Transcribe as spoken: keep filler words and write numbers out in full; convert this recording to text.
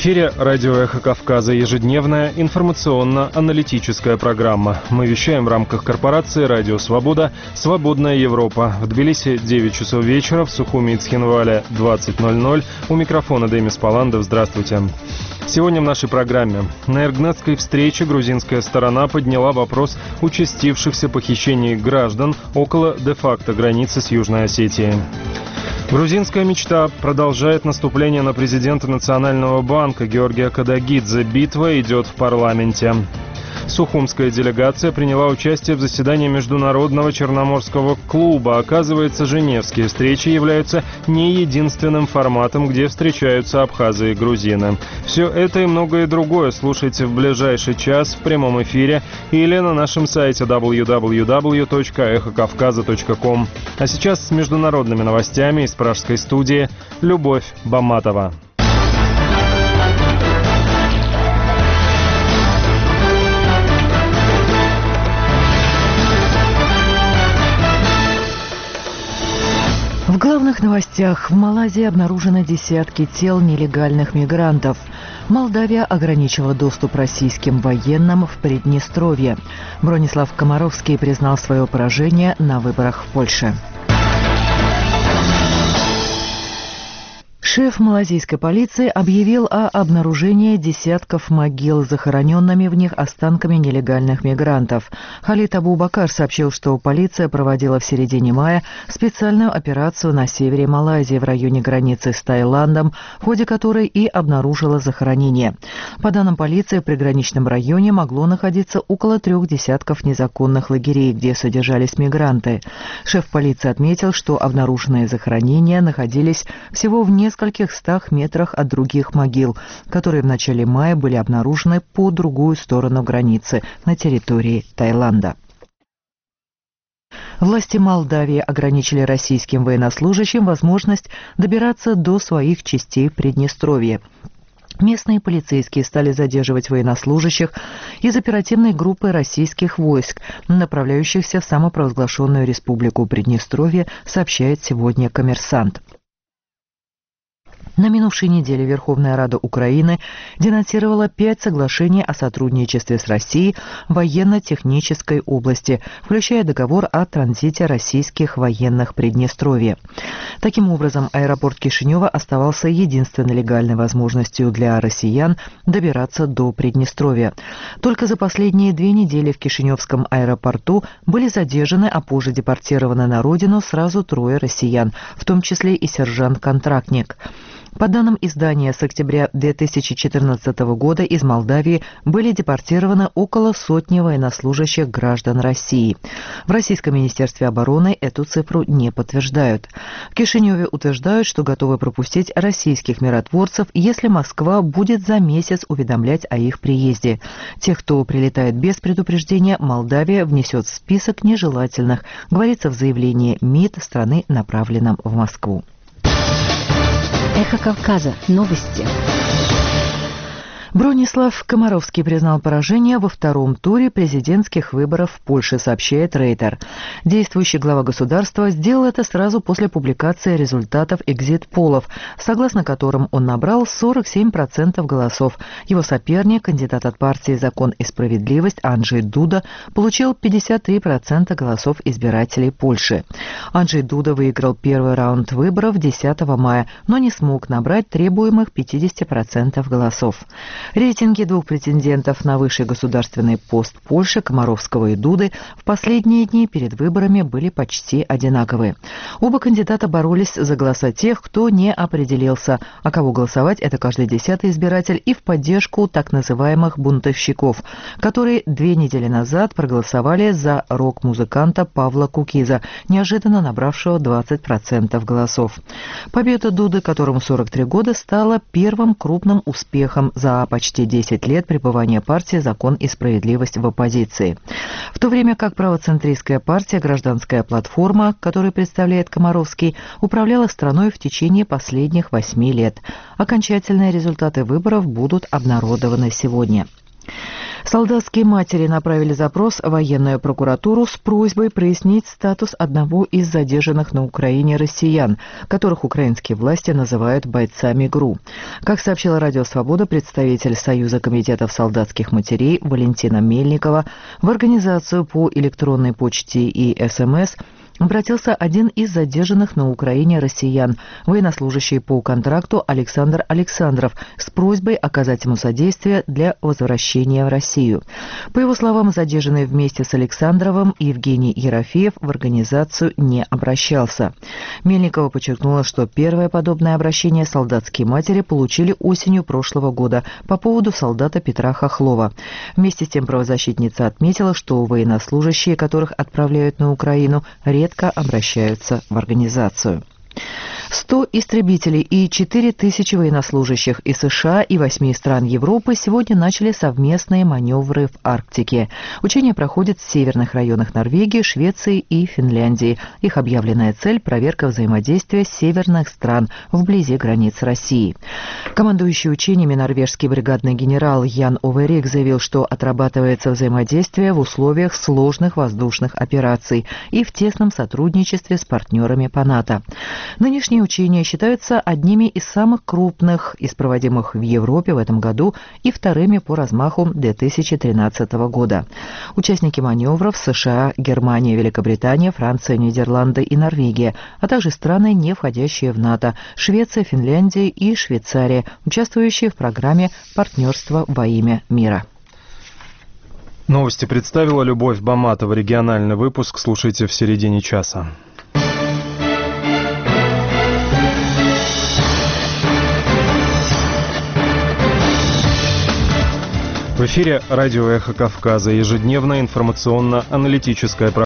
эфире радио «Эхо Кавказа», ежедневная информационно-аналитическая программа. Мы вещаем в рамках корпорации «Радио Свобода», «Свободная Европа». В Тбилиси девять часов вечера, в Сухуми и Цхинвале двадцать ноль ноль. У микрофона Демис Паландов. Здравствуйте. Сегодня в нашей программе. На Эргнетской встрече грузинская сторона подняла вопрос участившихся похищений граждан около де-факто границы с Южной Осетией. Грузинская мечта продолжает наступление на президента Национального банка Георгия Кадагидзе. Битва идет в парламенте. Сухумская делегация приняла участие в заседании Международного Черноморского клуба. Оказывается, женевские встречи являются не единственным форматом, где встречаются абхазы и грузины. Все это и многое другое слушайте в ближайший час в прямом эфире или на нашем сайте дабл ю дабл ю дабл ю точка эхо кавказа точка ком. А сейчас с международными новостями из пражской студии Любовь Баматова. В главных новостях. В Малайзии обнаружено десятки тел нелегальных мигрантов. Молдавия ограничила доступ российским военным в Приднестровье. Бронислав Комаровский признал свое поражение на выборах в Польше. Шеф малазийской полиции объявил о обнаружении десятков могил с захороненными в них останками нелегальных мигрантов. Халид Абу-Бакар сообщил, что полиция проводила в середине мая специальную операцию на севере Малайзии в районе границы с Таиландом, в ходе которой и обнаружила захоронение. По данным полиции, в приграничном районе могло находиться около трех десятков незаконных лагерей, где содержались мигранты. Шеф полиции отметил, что обнаруженные захоронения находились всего в нескольких В нескольких стах метрах от других могил, которые в начале мая были обнаружены по другую сторону границы на территории Таиланда. Власти Молдавии ограничили российским военнослужащим возможность добираться до своих частей в Приднестровье. Местные полицейские стали задерживать военнослужащих из оперативной группы российских войск, направляющихся в самопровозглашенную республику Приднестровье, сообщает сегодня «Коммерсант». На минувшей неделе Верховная Рада Украины денонсировала пять соглашений о сотрудничестве с Россией в военно-технической области, включая договор о транзите российских военных в Приднестровье. Таким образом, аэропорт Кишинева оставался единственной легальной возможностью для россиян добираться до Приднестровья. Только за последние две недели в Кишиневском аэропорту были задержаны, а позже депортированы на родину сразу трое россиян, в том числе и сержант-контрактник. По данным издания, с октября две тысячи четырнадцатого года из Молдавии были депортированы около сотни военнослужащих граждан России. В Российском министерстве обороны эту цифру не подтверждают. В Кишиневе утверждают, что готовы пропустить российских миротворцев, если Москва будет за месяц уведомлять о их приезде. Тех, кто прилетает без предупреждения, Молдавия внесет в список нежелательных, говорится в заявлении МИД страны, направленном в Москву. Эхо Кавказа. Новости. Бронислав Комаровский признал поражение во втором туре президентских выборов в Польше, сообщает Рейтер. Действующий глава государства сделал это сразу после публикации результатов экзит-полов, согласно которым он набрал сорок семь процентов голосов. Его соперник, кандидат от партии «Закон и справедливость» Анджей Дуда, получил пятьдесят три процента голосов избирателей Польши. Анджей Дуда выиграл первый раунд выборов десятого мая, но не смог набрать требуемых пятьдесят процентов голосов. Рейтинги двух претендентов на высший государственный пост Польши, Комаровского и Дуды, в последние дни перед выборами были почти одинаковые. Оба кандидата боролись за голоса тех, кто не определился, а кого голосовать — это каждый десятый избиратель, и в поддержку так называемых бунтовщиков, которые две недели назад проголосовали за рок-музыканта Павла Кукиза, неожиданно набравшего двадцать процентов голосов. Победа Дуды, которому сорок три года, стала первым крупным успехом за почти десять лет пребывания партии «Закон и справедливость» в оппозиции. В то время как правоцентристская партия «Гражданская платформа», которую представляет Комаровский, управляла страной в течение последних восьми лет. Окончательные результаты выборов будут обнародованы сегодня. Солдатские матери направили запрос в военную прокуратуру с просьбой прояснить статус одного из задержанных на Украине россиян, которых украинские власти называют бойцами ГРУ. Как сообщила Радио Свобода, представитель Союза комитетов солдатских матерей Валентина Мельникова, в организацию по электронной почте и СМС обратился один из задержанных на Украине россиян, военнослужащий по контракту Александр Александров, с просьбой оказать ему содействие для возвращения в Россию. По его словам, задержанный вместе с Александровым Евгений Ерофеев в организацию не обращался. Мельникова подчеркнула, что первое подобное обращение солдатские матери получили осенью прошлого года по поводу солдата Петра Хохлова. Вместе с тем правозащитница отметила, что военнослужащие, которых отправляют на Украину, редко редко обращаются в организацию. сто истребителей и четыре тысячи военнослужащих из США и восьми стран Европы сегодня начали совместные маневры в Арктике. Учения проходят в северных районах Норвегии, Швеции и Финляндии. Их объявленная цель – проверка взаимодействия северных стран вблизи границ России. Командующий учениями норвежский бригадный генерал Ян Оверик заявил, что отрабатывается взаимодействие в условиях сложных воздушных операций и в тесном сотрудничестве с партнерами по НАТО. Нынешние учения считаются одними из самых крупных из проводимых в Европе в этом году и вторыми по размаху две тысячи тринадцатого года. Участники маневров США, Германия, Великобритания, Франция, Нидерланды и Норвегия, а также страны, не входящие в НАТО, Швеция, Финляндия и Швейцария, участвующие в программе «Партнерство во имя мира». Новости представила Любовь Баматова. Региональный выпуск слушайте в середине часа. В эфире радио «Эхо Кавказа», ежедневная информационно-аналитическая программа.